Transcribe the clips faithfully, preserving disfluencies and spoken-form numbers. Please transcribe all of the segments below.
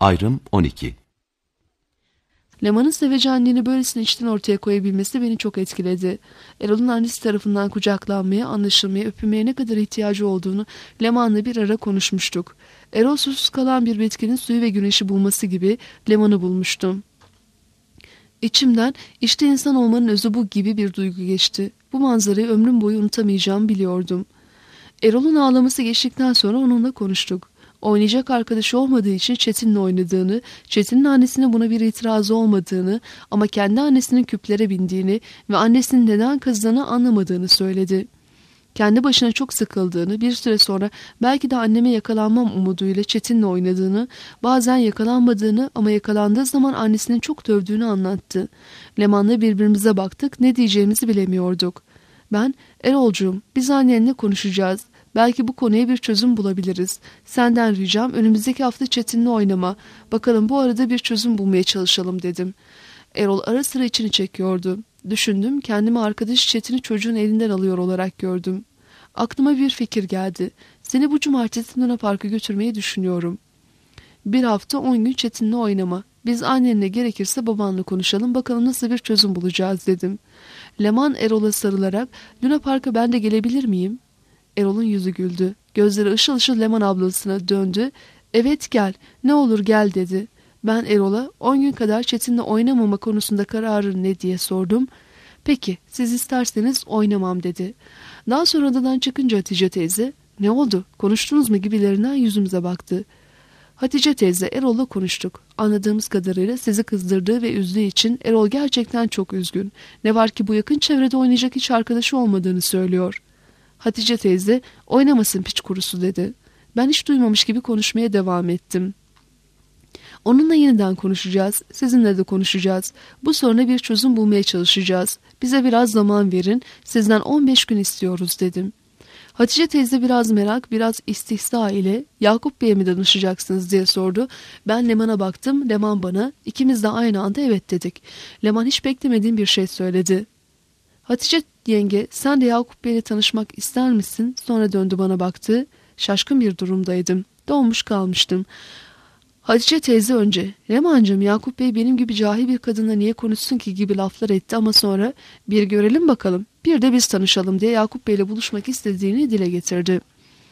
Ayrım on iki. Leman'ın sevecenliğini böylesine içten ortaya koyabilmesi beni çok etkiledi. Erol'un annesi tarafından kucaklanmaya, anlaşılmaya, öpülmeye ne kadar ihtiyacı olduğunu Leman'la bir ara konuşmuştuk. Erol susuz kalan bir bitkinin suyu ve güneşi bulması gibi Leman'ı bulmuştum. İçimden işte insan olmanın özü bu gibi bir duygu geçti. Bu manzarayı ömrüm boyu unutamayacağımı biliyordum. Erol'un ağlaması geçtikten sonra onunla konuştuk. Oynayacak arkadaşı olmadığı için Çetin'le oynadığını, Çetin'in annesine buna bir itirazı olmadığını ama kendi annesinin küplere bindiğini ve annesinin neden kızdığını anlamadığını söyledi. Kendi başına çok sıkıldığını, bir süre sonra belki de anneme yakalanmam umuduyla Çetin'le oynadığını, bazen yakalanmadığını ama yakalandığı zaman annesinin çok dövdüğünü anlattı. Leman'la birbirimize baktık, ne diyeceğimizi bilemiyorduk. Ben, Erol'cuğum, biz annenle konuşacağız. Belki bu konuya bir çözüm bulabiliriz. Senden ricam önümüzdeki hafta Çetin'le oynama. Bakalım bu arada bir çözüm bulmaya çalışalım dedim. Erol ara sıra içini çekiyordu. Düşündüm, kendimi arkadaş Çetin'i çocuğun elinden alıyor olarak gördüm. Aklıma bir fikir geldi. Seni bu cumartesi Luna Park'a götürmeyi düşünüyorum. Bir hafta on gün Çetin'le oynama. Biz annenle gerekirse babanla konuşalım, bakalım nasıl bir çözüm bulacağız dedim. Leman Erol'a sarılarak, Luna Park'a ben de gelebilir miyim? Erol'un yüzü güldü. Gözleri ışıl ışıl Leman ablasına döndü. Evet gel, ne olur gel dedi. Ben Erol'a on gün kadar Çetin'le oynamama konusunda kararın ne diye sordum. Peki siz isterseniz oynamam dedi. Daha sonra odadan çıkınca Hatice teyze ne oldu konuştunuz mu gibilerinden yüzümüze baktı. Hatice teyze Erol'la konuştuk. Anladığımız kadarıyla sizi kızdırdığı ve üzdüğü için Erol gerçekten çok üzgün. Ne var ki bu yakın çevrede oynayacak hiç arkadaşı olmadığını söylüyor. Hatice teyze oynamasın piç kurusu dedi. Ben hiç duymamış gibi konuşmaya devam ettim. Onunla yeniden konuşacağız. Sizinle de konuşacağız. Bu soruna bir çözüm bulmaya çalışacağız. Bize biraz zaman verin. Sizden on beş gün istiyoruz dedim. Hatice teyze biraz merak, biraz istihza ile Yakup Bey'e mi danışacaksınız diye sordu. Ben Leman'a baktım. Leman bana. İkimiz de aynı anda evet dedik. Leman hiç beklemediğim bir şey söyledi. Hatice yenge sen de Yakup Bey'le tanışmak ister misin? Sonra döndü bana baktı. Şaşkın bir durumdaydım. Donmuş kalmıştım. Hatice teyze önce Leman'cığım Yakup Bey benim gibi cahil bir kadınla niye konuşsun ki gibi laflar etti ama sonra bir görelim bakalım bir de biz tanışalım diye Yakup Bey'le buluşmak istediğini dile getirdi.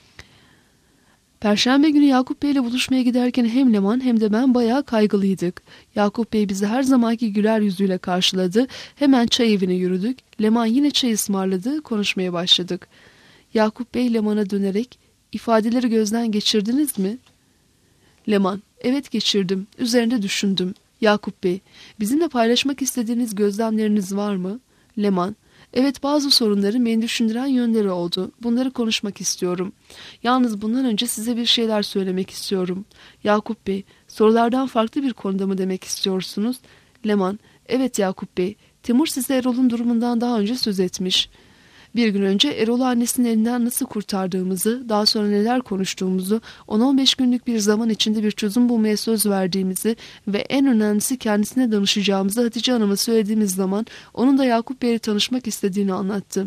Perşembe günü Yakup Bey'le buluşmaya giderken hem Leman hem de ben bayağı kaygılıydık. Yakup Bey bizi her zamanki güler yüzüyle karşıladı. Hemen çay evine yürüdük. Leman yine çay ısmarladı. Konuşmaya başladık. Yakup Bey Leman'a dönerek ifadeleri gözden geçirdiniz mi? Leman, evet geçirdim. Üzerinde düşündüm. Yakup Bey, bizimle paylaşmak istediğiniz gözlemleriniz var mı? Leman, evet bazı sorunların beni düşündüren yönleri oldu. Bunları konuşmak istiyorum. Yalnız bundan önce size bir şeyler söylemek istiyorum. Yakup Bey, sorulardan farklı bir konuda mı demek istiyorsunuz? Leman, evet Yakup Bey, Timur size Erol'un durumundan daha önce söz etmiş. Bir gün önce Erol'u annesinin elinden nasıl kurtardığımızı, daha sonra neler konuştuğumuzu, on on beş günlük bir zaman içinde bir çözüm bulmaya söz verdiğimizi ve en önemlisi kendisine danışacağımızı Hatice Hanım'a söylediğimiz zaman onun da Yakup Bey'le tanışmak istediğini anlattı.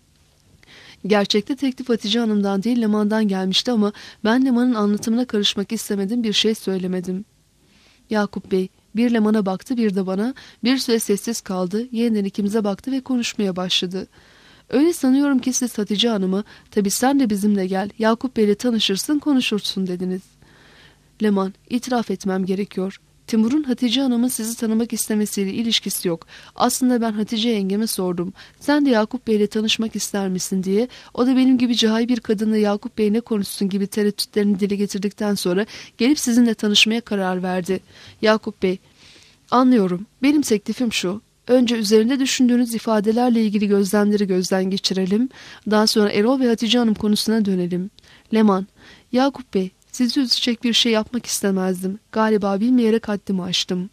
Gerçekte teklif Hatice Hanım'dan değil Leman'dan gelmişti ama ben Leman'ın anlatımına karışmak istemedim, bir şey söylemedim. Yakup Bey bir Leman'a baktı, bir de bana, bir süre sessiz kaldı, yeniden ikimize baktı ve konuşmaya başladı. Öyle sanıyorum ki siz Hatice Hanım'a, tabii sen de bizimle gel, Yakup Bey'le tanışırsın, konuşursun dediniz. Leman, itiraf etmem gerekiyor. Timur'un Hatice Hanım'ın sizi tanımak istemesiyle ilişkisi yok. Aslında ben Hatice yengeme sordum. Sen de Yakup Bey'le tanışmak ister misin diye. O da benim gibi cahil bir kadınla Yakup Bey ne konuşsun gibi tereddütlerini dile getirdikten sonra gelip sizinle tanışmaya karar verdi. Yakup Bey, anlıyorum. Benim teklifim şu. Önce üzerinde düşündüğünüz ifadelerle ilgili gözlemleri gözden geçirelim. Daha sonra Erol ve Hatice Hanım konusuna dönelim. Leman, Yakup Bey, sizi üzecek bir şey yapmak istemezdim. Galiba bilmeyerek haddimi aştım.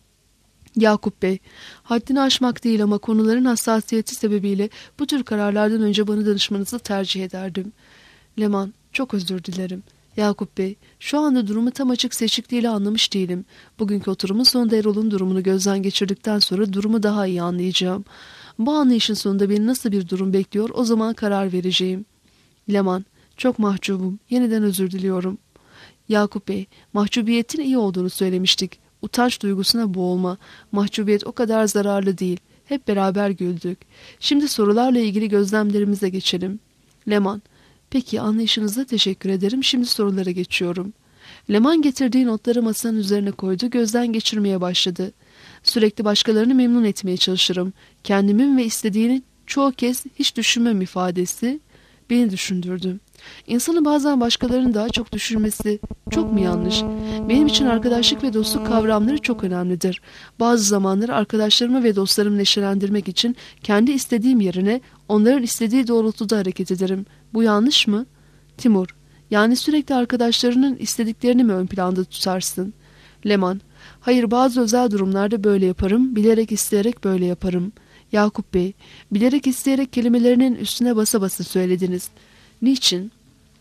Yakup Bey, haddini aşmak değil ama konuların hassasiyeti sebebiyle bu tür kararlardan önce bana danışmanızı tercih ederdim. Leman, çok özür dilerim. Yakup Bey, şu anda durumu tam açık seçikliğiyle anlamış değilim. Bugünkü oturumun sonunda Erol'un durumunu gözden geçirdikten sonra durumu daha iyi anlayacağım. Bu anlayışın sonunda beni nasıl bir durum bekliyor, o zaman karar vereceğim. Leman, çok mahcubum. Yeniden özür diliyorum. Yakup Bey, mahcubiyetin iyi olduğunu söylemiştik. Utanç duygusuna boğulma. Mahcubiyet o kadar zararlı değil. Hep beraber güldük. Şimdi sorularla ilgili gözlemlerimize geçelim. Leman, peki anlayışınıza teşekkür ederim. Şimdi sorulara geçiyorum. Leman getirdiği notları masanın üzerine koydu, gözden geçirmeye başladı. Sürekli başkalarını memnun etmeye çalışırım. Kendimin ve istediğini çoğu kez hiç düşünmem ifadesi beni düşündürdü. İnsanın bazen başkalarını daha çok düşünmesi çok mu yanlış? Benim için arkadaşlık ve dostluk kavramları çok önemlidir. Bazı zamanlar arkadaşlarımı ve dostlarımı neşelendirmek için kendi istediğim yerine onların istediği doğrultuda hareket ederim. Bu yanlış mı? Timur, yani sürekli arkadaşlarının istediklerini mi ön planda tutarsın? Leman, hayır, bazı özel durumlarda böyle yaparım, bilerek isteyerek böyle yaparım. Yakup Bey, bilerek isteyerek kelimelerinin üstüne basa basa söylediniz. Niçin?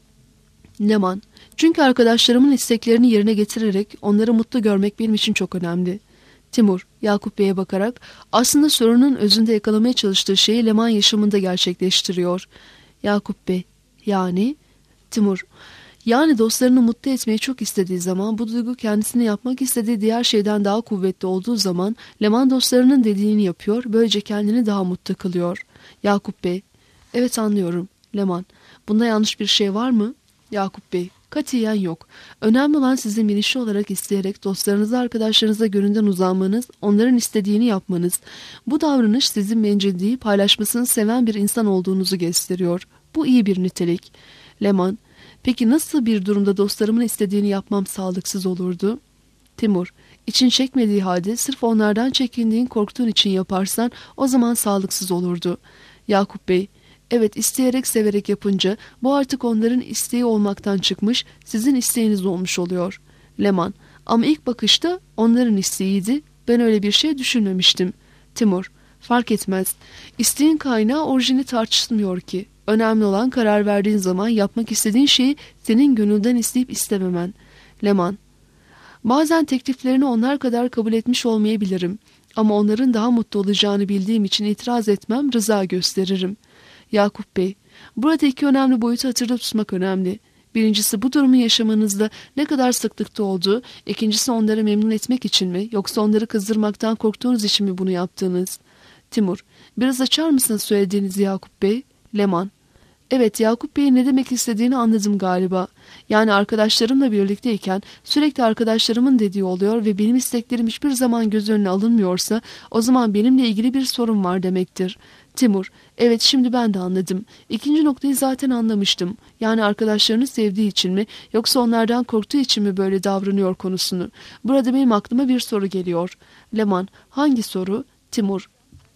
Leman, çünkü arkadaşlarımın isteklerini yerine getirerek onları mutlu görmek benim için çok önemli. Timur, Yakup Bey'e bakarak aslında sorunun özünde yakalamaya çalıştığı şeyi Leman yaşamında gerçekleştiriyor. Yakup Bey, yani? Timur, yani dostlarını mutlu etmeyi çok istediği zaman, bu duygu kendisini yapmak istediği diğer şeyden daha kuvvetli olduğu zaman Leman dostlarının dediğini yapıyor, böylece kendini daha mutlu kılıyor. Yakup Bey, evet anlıyorum. Leman, bunda yanlış bir şey var mı? Yakup Bey, katiyen yok. Önemli olan sizin bilinçli olarak isteyerek dostlarınıza, arkadaşlarınıza gönülden uzanmanız, onların istediğini yapmanız. Bu davranış sizin bencilliği, paylaşmasını seven bir insan olduğunuzu gösteriyor. Bu iyi bir nitelik. Leman, peki nasıl bir durumda dostlarımın istediğini yapmam sağlıksız olurdu? Timur, için çekmediği halde sırf onlardan çekindiğin, korktuğun için yaparsan o zaman sağlıksız olurdu. Yakup Bey, evet, isteyerek severek yapınca bu artık onların isteği olmaktan çıkmış, sizin isteğiniz olmuş oluyor. Leman, ama ilk bakışta onların isteğiydi, ben öyle bir şey düşünmemiştim. Timur, fark etmez. İsteğin kaynağı orijini tartışılmıyor ki. Önemli olan karar verdiğin zaman yapmak istediğin şeyi senin gönülden isteyip istememen. Leman, bazen tekliflerini onlar kadar kabul etmiş olmayabilirim. Ama onların daha mutlu olacağını bildiğim için itiraz etmem, rıza gösteririm. Yakup Bey, burada iki önemli boyutu hatırda tutmak önemli. Birincisi, bu durumu yaşamanızda ne kadar sıklıkta olduğu, ikincisi onları memnun etmek için mi, yoksa onları kızdırmaktan korktuğunuz için mi bunu yaptığınız? Timur, biraz açar mısınız söylediğinizi Yakup Bey? Leman, evet, Yakup Bey'in ne demek istediğini anladım galiba. Yani arkadaşlarımla birlikteyken sürekli arkadaşlarımın dediği oluyor ve benim isteklerim hiçbir zaman göz önüne alınmıyorsa o zaman benimle ilgili bir sorun var demektir. Timur, evet, şimdi ben de anladım. İkinci noktayı zaten anlamıştım. Yani arkadaşlarını sevdiği için mi yoksa onlardan korktuğu için mi böyle davranıyor konusunu. Burada benim aklıma bir soru geliyor. Leman, hangi soru? Timur,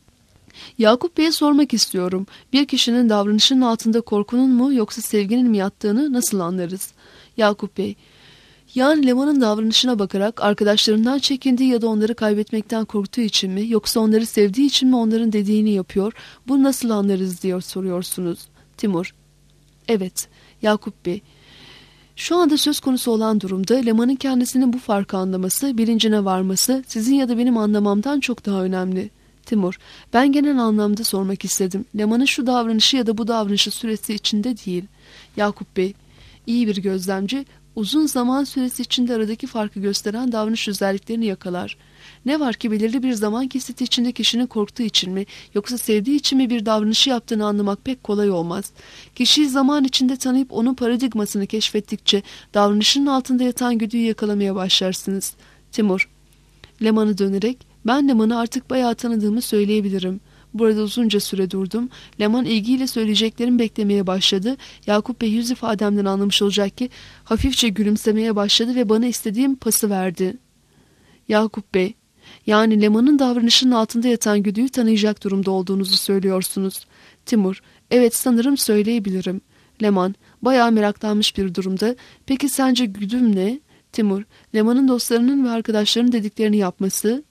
Yakup Bey'e sormak istiyorum. Bir kişinin davranışının altında korkunun mu yoksa sevginin mi yattığını nasıl anlarız? Yakup Bey, yani Leman'ın davranışına bakarak arkadaşlarından çekindiği ya da onları kaybetmekten korktuğu için mi yoksa onları sevdiği için mi onların dediğini yapıyor? Bunu nasıl anlarız diye soruyorsunuz. Timur, evet. Yakup Bey, şu anda söz konusu olan durumda Leman'ın kendisinin bu farkı anlaması, bilincine varması sizin ya da benim anlamamdan çok daha önemli. Timur, ben genel anlamda sormak istedim. Leman'ın şu davranışı ya da bu davranışı süresi içinde değil. Yakup Bey, iyi bir gözlemci uzun zaman süresi içinde aradaki farkı gösteren davranış özelliklerini yakalar. Ne var ki belirli bir zaman kesiti içinde kişinin korktuğu için mi yoksa sevdiği için mi bir davranışı yaptığını anlamak pek kolay olmaz. Kişiyi zaman içinde tanıyıp onun paradigmasını keşfettikçe davranışının altında yatan güdüyü yakalamaya başlarsınız. Timur, Leman'a dönerek, ben Leman'ı artık bayağı tanıdığımı söyleyebilirim. Burada uzunca süre durdum. Leman ilgiyle söyleyeceklerimi beklemeye başladı. Yakup Bey yüz ifademden anlamış olacak ki hafifçe gülümsemeye başladı ve bana istediğim pası verdi. Yakup Bey, yani Leman'ın davranışının altında yatan güdüyü tanıyacak durumda olduğunuzu söylüyorsunuz. Timur, evet, sanırım söyleyebilirim. Leman, bayağı meraklanmış bir durumda. Peki sence güdüm ne? Timur, Leman'ın dostlarının ve arkadaşlarının dediklerini yapması.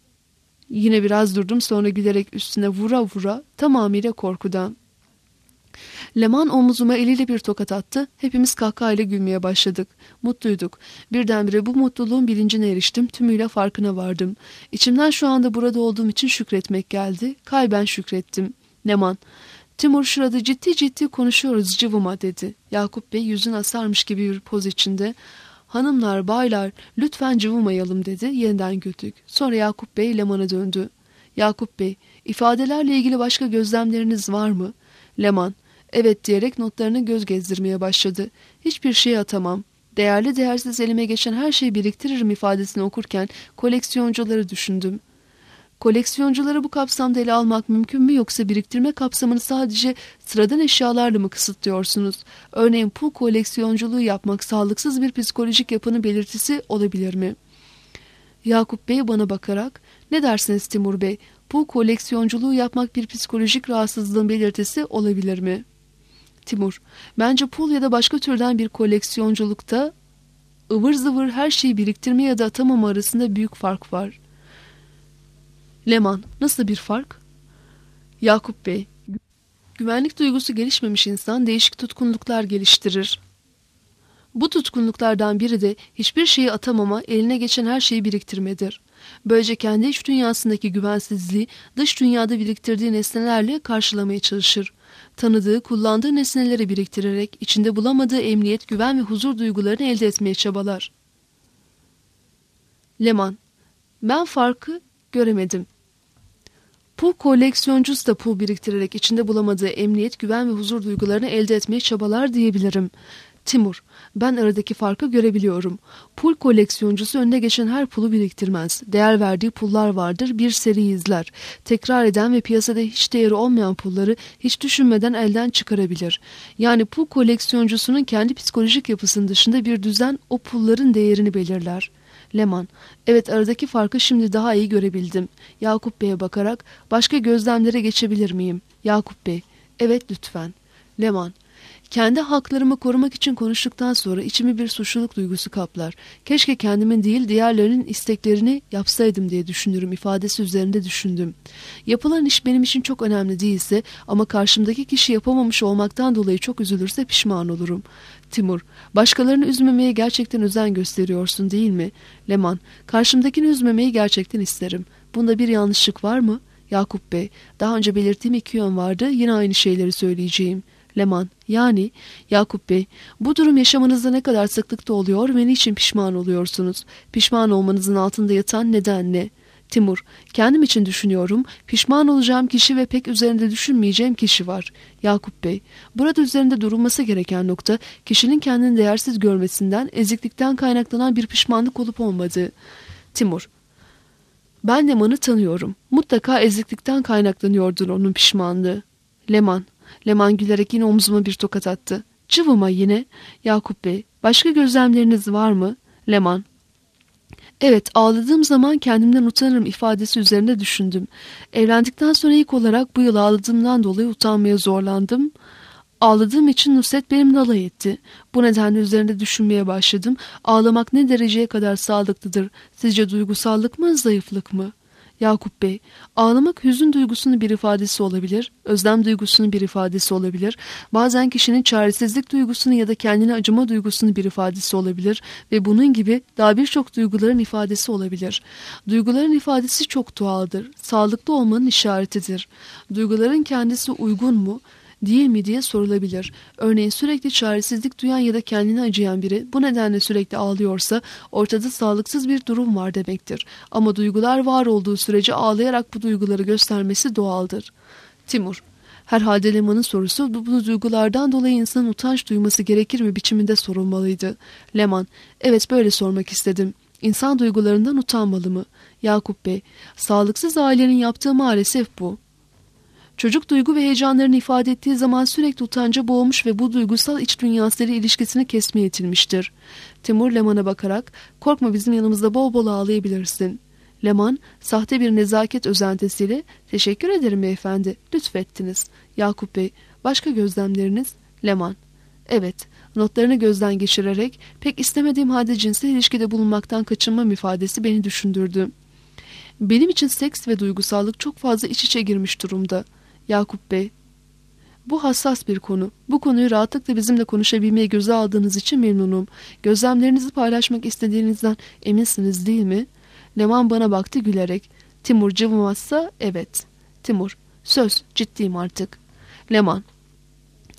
Yine biraz durdum, sonra gülerek üstüne vura vura, tamamıyla korkudan. Leman omuzuma eliyle bir tokat attı. Hepimiz kahkahayla gülmeye başladık. Mutluyduk. Birdenbire bu mutluluğun bilincine eriştim. Tümüyle farkına vardım. İçimden şu anda burada olduğum için şükretmek geldi. Kalben şükrettim. Leman, Timur, şurada ciddi ciddi konuşuyoruz cıvıma dedi. Yakup Bey yüzün asarmış gibi bir poz içinde. Hanımlar, baylar, lütfen cıvımayalım dedi, yeniden güldük. Sonra Yakup Bey Leman'a döndü. Yakup Bey, ifadelerle ilgili başka gözlemleriniz var mı? Leman, evet diyerek notlarını göz gezdirmeye başladı. Hiçbir şey atamam. Değerli değersiz elime geçen her şeyi biriktiririm ifadesini okurken koleksiyoncuları düşündüm. Koleksiyoncuları bu kapsamda ele almak mümkün mü, yoksa biriktirme kapsamını sadece sıradan eşyalarla mı kısıtlıyorsunuz? Örneğin pul koleksiyonculuğu yapmak sağlıksız bir psikolojik yapının belirtisi olabilir mi? Yakup Bey bana bakarak, ne dersiniz Timur Bey, pul koleksiyonculuğu yapmak bir psikolojik rahatsızlığın belirtisi olabilir mi? Timur, bence pul ya da başka türden bir koleksiyonculukta ıvır zıvır her şeyi biriktirme ya da atamama arasında büyük fark var. Leman, nasıl bir fark? Yakup Bey, güvenlik duygusu gelişmemiş insan değişik tutkunluklar geliştirir. Bu tutkunluklardan biri de hiçbir şeyi atamama, eline geçen her şeyi biriktirmedir. Böylece kendi iç dünyasındaki güvensizliği dış dünyada biriktirdiği nesnelerle karşılamaya çalışır. Tanıdığı, kullandığı nesneleri biriktirerek içinde bulamadığı emniyet, güven ve huzur duygularını elde etmeye çabalar. Leman, ben farkı göremedim. Pul koleksiyoncusu da pul biriktirerek içinde bulamadığı emniyet, güven ve huzur duygularını elde etmeye çabalar diyebilirim. Timur, ben aradaki farkı görebiliyorum. Pul koleksiyoncusu önüne geçen her pulu biriktirmez. Değer verdiği pullar vardır, bir seri izler. Tekrar eden ve piyasada hiç değeri olmayan pulları hiç düşünmeden elden çıkarabilir. Yani pul koleksiyoncusunun kendi psikolojik yapısının dışında bir düzen o pulların değerini belirler. Leman, evet aradaki farkı şimdi daha iyi görebildim. Yakup Bey'e bakarak, başka gözlemlere geçebilir miyim? Yakup Bey, evet lütfen. Leman, kendi haklarımı korumak için konuştuktan sonra içimi bir suçluluk duygusu kaplar. Keşke kendimin değil diğerlerinin isteklerini yapsaydım diye düşünürüm ifadesi üzerinde düşündüm. Yapılan iş benim için çok önemli değilse ama karşımdaki kişi yapamamış olmaktan dolayı çok üzülürse pişman olurum. Timur, başkalarını üzmemeye gerçekten özen gösteriyorsun değil mi? Leman, karşımdakini üzmemeyi gerçekten isterim. Bunda bir yanlışlık var mı? Yakup Bey, daha önce belirttiğim iki yön vardı, yine aynı şeyleri söyleyeceğim. Leman, yani Yakup Bey, bu durum yaşamanızda ne kadar sıklıkta oluyor ve niçin pişman oluyorsunuz? Pişman olmanızın altında yatan neden ne? Timur, kendim için düşünüyorum, pişman olacağım kişi ve pek üzerinde düşünmeyeceğim kişi var. Yakup Bey, burada üzerinde durulması gereken nokta, kişinin kendini değersiz görmesinden, eziklikten kaynaklanan bir pişmanlık olup olmadığı. Timur, ben Leman'ı tanıyorum. Mutlaka eziklikten kaynaklanıyordur onun pişmanlığı. Leman, Leman gülerek yine omzuma bir tokat attı. Cıvıma yine. Yakup Bey, başka gözlemleriniz var mı? Leman, evet ağladığım zaman kendimden utanırım ifadesi üzerinde düşündüm. Evlendikten sonra ilk olarak bu yıl ağladığımdan dolayı utanmaya zorlandım. Ağladığım için Nusret benimle alay etti. Bu nedenle üzerinde düşünmeye başladım. Ağlamak ne dereceye kadar sağlıklıdır? Sizce duygusallık mı, zayıflık mı? Yakup Bey, ağlamak hüzün duygusunun bir ifadesi olabilir, özlem duygusunun bir ifadesi olabilir, bazen kişinin çaresizlik duygusunu ya da kendine acıma duygusunun bir ifadesi olabilir ve bunun gibi daha birçok duyguların ifadesi olabilir. Duyguların ifadesi çok doğaldır, sağlıklı olmanın işaretidir. Duyguların kendisi uygun mu, değil mi diye sorulabilir. Örneğin sürekli çaresizlik duyan ya da kendine acıyan biri bu nedenle sürekli ağlıyorsa ortada sağlıksız bir durum var demektir. Ama duygular var olduğu sürece ağlayarak bu duyguları göstermesi doğaldır. Timur, herhalde Leman'ın sorusu bu, bu duygulardan dolayı insanın utanç duyması gerekir mi biçiminde sorulmalıydı. Leman, evet böyle sormak istedim. İnsan duygularından utanmalı mı? Yakup Bey, sağlıksız ailenin yaptığı maalesef bu. Çocuk duygu ve heyecanlarını ifade ettiği zaman sürekli utanca boğulmuş ve bu duygusal iç dünyasıyla ilişkisini kesmeye itilmiştir. Timur Leman'a bakarak, korkma bizim yanımızda bol bol ağlayabilirsin. Leman, sahte bir nezaket özentisiyle, teşekkür ederim beyefendi, lütfettiniz. Yakup Bey, başka gözlemleriniz? Leman, evet, notlarını gözden geçirerek, pek istemediğim halde cinsel ilişkide bulunmaktan kaçınmam ifadesi beni düşündürdü. Benim için seks ve duygusallık çok fazla iç içe girmiş durumda. Yakup Bey, bu hassas bir konu. Bu konuyu rahatlıkla bizimle konuşabilmeyi göze aldığınız için memnunum. Gözlemlerinizi paylaşmak istediğinizden eminsiniz değil mi? Leman bana baktı gülerek. Timur cıvımazsa evet. Timur, söz, ciddiyim artık. Leman,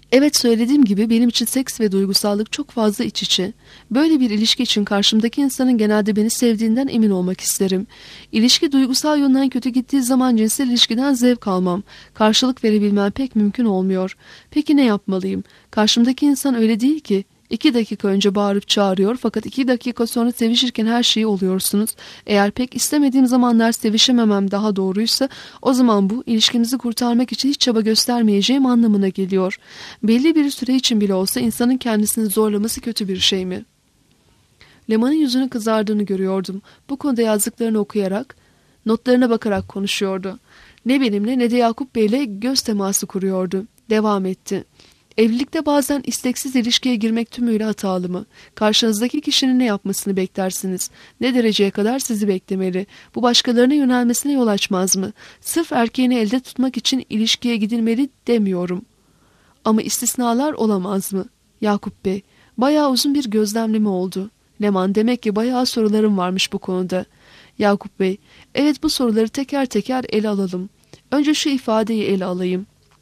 Evet, söylediğim gibi benim için seks ve duygusallık çok fazla iç içe. Böyle bir ilişki için karşımdaki insanın genelde beni sevdiğinden emin olmak isterim. İlişki duygusal yönden kötü gittiği zaman cinsel ilişkiden zevk almam. Karşılık verebilmem pek mümkün olmuyor. Peki ne yapmalıyım? Karşımdaki insan öyle değil ki. İki dakika önce bağırıp çağırıyor fakat iki dakika sonra sevişirken her şeyi oluyorsunuz. Eğer pek istemediğim zamanlar sevişememem daha doğruysa o zaman bu ilişkimizi kurtarmak için hiç çaba göstermeyeceğim anlamına geliyor. Belli bir süre için bile olsa insanın kendisini zorlaması kötü bir şey mi? Leman'ın yüzünün kızardığını görüyordum. Bu konuda yazdıklarını okuyarak, notlarına bakarak konuşuyordu. Ne benimle ne de Yakup Bey'le göz teması kuruyordu. Devam etti. Evlilikte bazen isteksiz ilişkiye girmek tümüyle hatalı mı? Karşınızdaki kişinin ne yapmasını beklersiniz? Ne dereceye kadar sizi beklemeli? Bu başkalarına yönelmesine yol açmaz mı? Sırf erkeğini elde tutmak için ilişkiye gidilmeli demiyorum. Ama istisnalar olamaz mı? Yakup Bey, bayağı uzun bir gözlemleme oldu. Leman, demek ki bayağı sorularım varmış bu konuda. Yakup Bey, evet, bu soruları teker teker ele alalım. Önce şu ifadeyi ele alayım.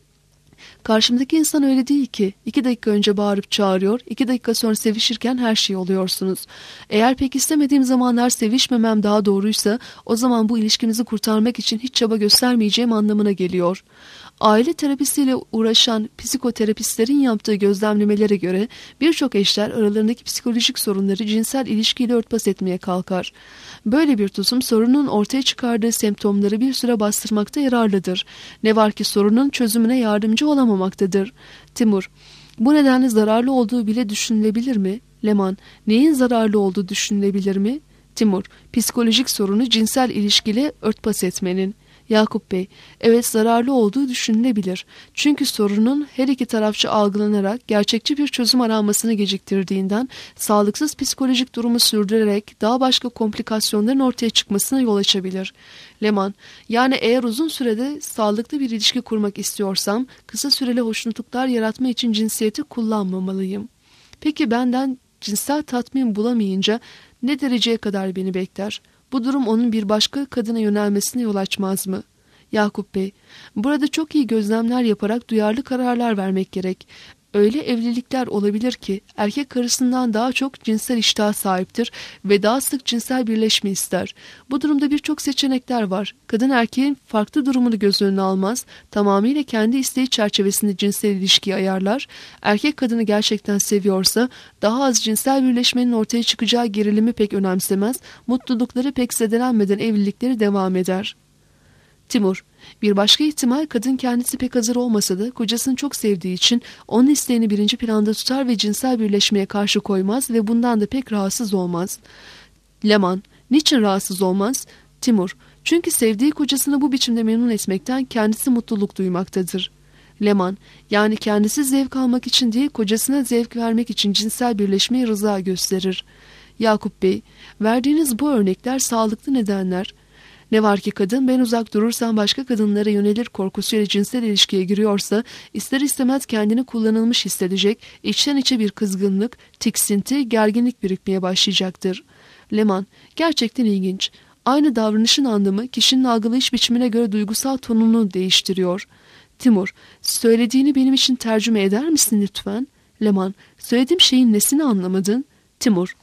Karşımdaki insan öyle değil ki. İki dakika önce bağırıp çağırıyor, iki dakika sonra sevişirken her şey oluyorsunuz. Eğer pek istemediğim zamanlar sevişmemem daha doğruysa o zaman bu ilişkimizi kurtarmak için hiç çaba göstermeyeceğim anlamına geliyor. Aile terapisiyle uğraşan psikoterapistlerin yaptığı gözlemlemelere göre birçok eşler aralarındaki psikolojik sorunları cinsel ilişkiyle örtbas etmeye kalkar. Böyle bir tutum sorunun ortaya çıkardığı semptomları bir süre bastırmakta yararlıdır. Ne var ki sorunun çözümüne yardımcı olamamaktadır. Timur, bu nedenle zararlı olduğu bile düşünülebilir mi? Leman, neyin zararlı olduğu düşünülebilir mi? Timur, psikolojik sorunu cinsel ilişkiyle örtbas etmenin. Yakup Bey, evet, zararlı olduğu düşünülebilir. Çünkü sorunun her iki tarafçı algılanarak gerçekçi bir çözüm aranmasını geciktirdiğinden sağlıksız psikolojik durumu sürdürerek daha başka komplikasyonların ortaya çıkmasına yol açabilir. Leman, yani eğer uzun sürede sağlıklı bir ilişki kurmak istiyorsam kısa süreli hoşnutluklar yaratma için cinsiyeti kullanmamalıyım. Peki benden cinsel tatmin bulamayınca ne dereceye kadar beni bekler? Bu durum onun bir başka kadına yönelmesine yol açmaz mı? Yakup Bey, burada çok iyi gözlemler yaparak duyarlı kararlar vermek gerek. Öyle evlilikler olabilir ki erkek karısından daha çok cinsel iştaha sahiptir ve daha sık cinsel birleşme ister. Bu durumda birçok seçenekler var. Kadın erkeğin farklı durumunu göz önüne almaz, tamamıyla kendi isteği çerçevesinde cinsel ilişkiyi ayarlar. Erkek kadını gerçekten seviyorsa daha az cinsel birleşmenin ortaya çıkacağı gerilimi pek önemsemez, mutlulukları pek zedelenmeden evlilikleri devam eder. Timur, bir başka ihtimal kadın kendisi pek hazır olmasa da kocasını çok sevdiği için onun isteğini birinci planda tutar ve cinsel birleşmeye karşı koymaz ve bundan da pek rahatsız olmaz. Leman, niçin rahatsız olmaz? Timur, çünkü sevdiği kocasını bu biçimde memnun etmekten kendisi mutluluk duymaktadır. Leman, yani kendisi zevk almak için değil kocasına zevk vermek için cinsel birleşmeye rıza gösterir. Yakup Bey, verdiğiniz bu örnekler sağlıklı nedenler. Ne var ki kadın ben uzak durursam başka kadınlara yönelir korkusuyla cinsel ilişkiye giriyorsa ister istemez kendini kullanılmış hissedecek, içten içe bir kızgınlık, tiksinti, gerginlik birikmeye başlayacaktır. Leman, gerçekten ilginç. Aynı davranışın anlamı kişinin algılayış biçimine göre duygusal tonunu değiştiriyor. Timur, söylediğini benim için tercüme eder misin lütfen? Leman, söylediğim şeyin nesini anlamadın? Timur,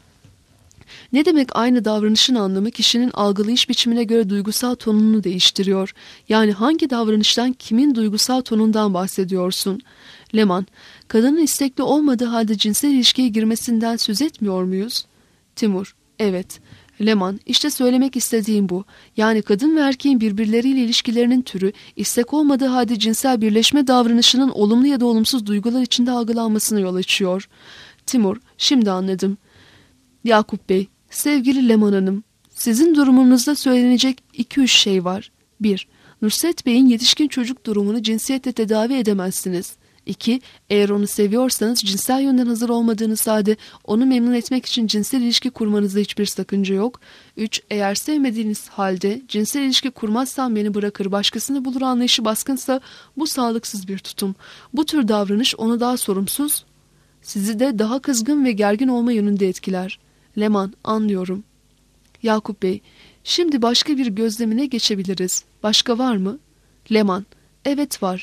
ne demek aynı davranışın anlamı kişinin algılayış biçimine göre duygusal tonunu değiştiriyor? Yani hangi davranıştan kimin duygusal tonundan bahsediyorsun? Leman, kadının istekli olmadığı halde cinsel ilişkiye girmesinden söz etmiyor muyuz? Timur, evet. Leman, işte söylemek istediğim bu. Yani kadın ve erkeğin birbirleriyle ilişkilerinin türü, istek olmadığı halde cinsel birleşme davranışının olumlu ya da olumsuz duygular içinde algılanmasına yol açıyor. Timur, şimdi anladım. Yakup Bey, sevgili Leman Hanım, sizin durumunuzda söylenecek iki üç şey var. bir. Nusret Bey'in yetişkin çocuk durumunu cinsiyetle tedavi edemezsiniz. iki. Eğer onu seviyorsanız cinsel yönden hazır olmadığınız halde onu memnun etmek için cinsel ilişki kurmanızda hiçbir sakınca yok. üç. Eğer sevmediğiniz halde cinsel ilişki kurmazsam beni bırakır başkasını bulur anlayışı baskınsa bu sağlıksız bir tutum. Bu tür davranış onu daha sorumsuz, sizi de daha kızgın ve gergin olma yönünde etkiler. Leman, anlıyorum. Yakup Bey, şimdi başka bir gözlemine geçebiliriz. Başka var mı? Leman, evet var.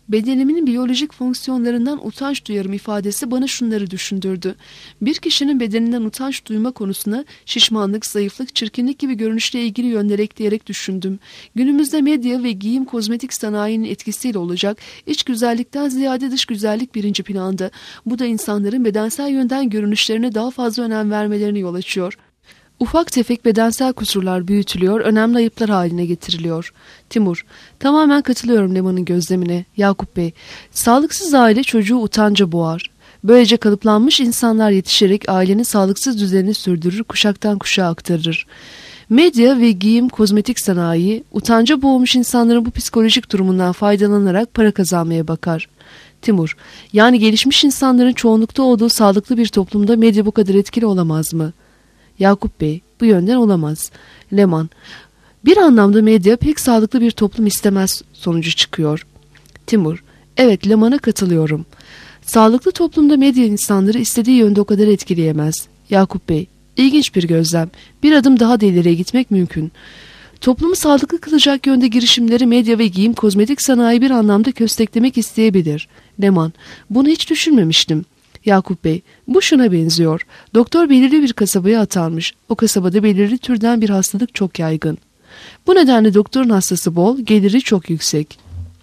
Bedenimin biyolojik fonksiyonlarından utanç duyarım ifadesi bana şunları düşündürdü. Bir kişinin bedeninden utanç duyma konusuna şişmanlık, zayıflık, çirkinlik gibi görünüşle ilgili yönler ekleyerek düşündüm. Günümüzde medya ve giyim kozmetik sanayinin etkisiyle olacak, iç güzellikten ziyade dış güzellik birinci planda. Bu da insanların bedensel yönden görünüşlerine daha fazla önem vermelerine yol açıyor. Ufak tefek bedensel kusurlar büyütülüyor, önemli ayıplar haline getiriliyor. Timur, tamamen katılıyorum Leman'ın gözlemine. Yakup Bey, sağlıksız aile çocuğu utanca boğar. Böylece kalıplanmış insanlar yetişerek ailenin sağlıksız düzenini sürdürür, kuşaktan kuşağa aktarır. Medya ve giyim, kozmetik sanayi, utanca boğmuş insanların bu psikolojik durumundan faydalanarak para kazanmaya bakar. Timur, yani gelişmiş insanların çoğunlukta olduğu sağlıklı bir toplumda medya bu kadar etkili olamaz mı? Yakup Bey, bu yönden olamaz. Leman, bir anlamda medya pek sağlıklı bir toplum istemez sonucu çıkıyor. Timur, evet Leman'a katılıyorum. Sağlıklı toplumda medya insanları istediği yönde o kadar etkileyemez. Yakup Bey, ilginç bir gözlem. Bir adım daha da ileriye gitmek mümkün. Toplumu sağlıklı kılacak yönde girişimleri medya ve giyim kozmetik sanayi bir anlamda kösteklemek isteyebilir. Leman, bunu hiç düşünmemiştim. Yakup Bey, bu şuna benziyor. Doktor belirli bir kasabaya atanmış. O kasabada belirli türden bir hastalık çok yaygın. Bu nedenle doktorun hastası bol, geliri çok yüksek.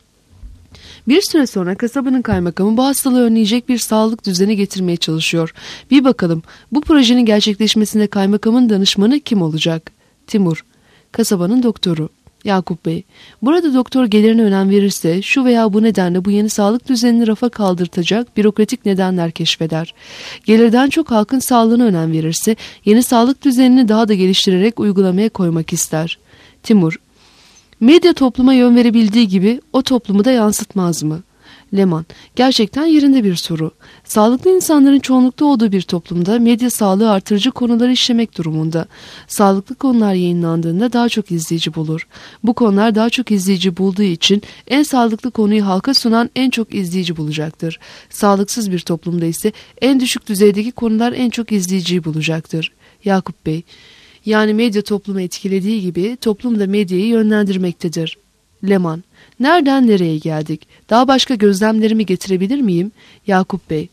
Bir süre sonra kasabanın kaymakamı bu hastalığı önleyecek bir sağlık düzeni getirmeye çalışıyor. Bir bakalım, bu projenin gerçekleşmesinde kaymakamın danışmanı kim olacak? Timur, kasabanın doktoru. Yakup Bey, burada doktor gelirine önem verirse şu veya bu nedenle bu yeni sağlık düzenini rafa kaldırtacak bürokratik nedenler keşfeder. Gelirden çok halkın sağlığına önem verirse yeni sağlık düzenini daha da geliştirerek uygulamaya koymak ister. Timur, medya topluma yön verebildiği gibi o toplumu da yansıtmaz mı? Leman, gerçekten yerinde bir soru. Sağlıklı insanların çoğunlukta olduğu bir toplumda medya sağlığı artırıcı konuları işlemek durumunda. Sağlıklı konular yayınlandığında daha çok izleyici bulur. Bu konular daha çok izleyici bulduğu için en sağlıklı konuyu halka sunan en çok izleyici bulacaktır. Sağlıksız bir toplumda ise en düşük düzeydeki konular en çok izleyiciyi bulacaktır. Yakup Bey, yani medya toplumu etkilediği gibi toplum da medyayı yönlendirmektedir. Leman, nereden nereye geldik? Daha başka gözlemlerimi getirebilir miyim? Yakup Bey,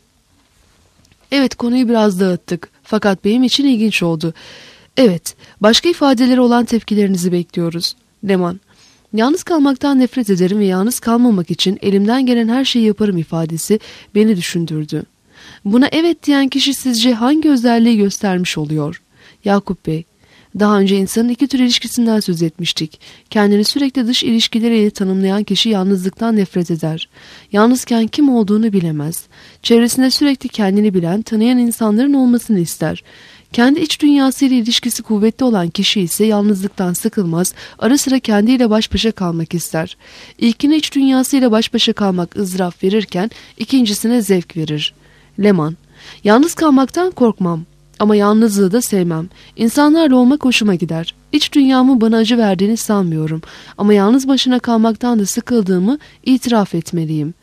evet konuyu biraz dağıttık. Fakat benim için ilginç oldu. Evet, başka ifadeleri olan tepkilerinizi bekliyoruz. Leman, yalnız kalmaktan nefret ederim ve yalnız kalmamak için elimden gelen her şeyi yaparım ifadesi beni düşündürdü. Buna evet diyen kişi sizce hangi özelliği göstermiş oluyor? Yakup Bey, daha önce insanın iki tür ilişkisinden söz etmiştik. Kendini sürekli dış ilişkileriyle tanımlayan kişi yalnızlıktan nefret eder. Yalnızken kim olduğunu bilemez. Çevresinde sürekli kendini bilen, tanıyan insanların olmasını ister. Kendi iç dünyasıyla ilişkisi kuvvetli olan kişi ise yalnızlıktan sıkılmaz, ara sıra kendiyle baş başa kalmak ister. İlkine iç dünyasıyla baş başa kalmak ızdırap verirken ikincisine zevk verir. Leman, yalnız kalmaktan korkmam. Ama yalnızlığı da sevmem. İnsanlarla olmak hoşuma gider. İç dünyamın bana acı verdiğini sanmıyorum. Ama yalnız başına kalmaktan da sıkıldığımı itiraf etmeliyim.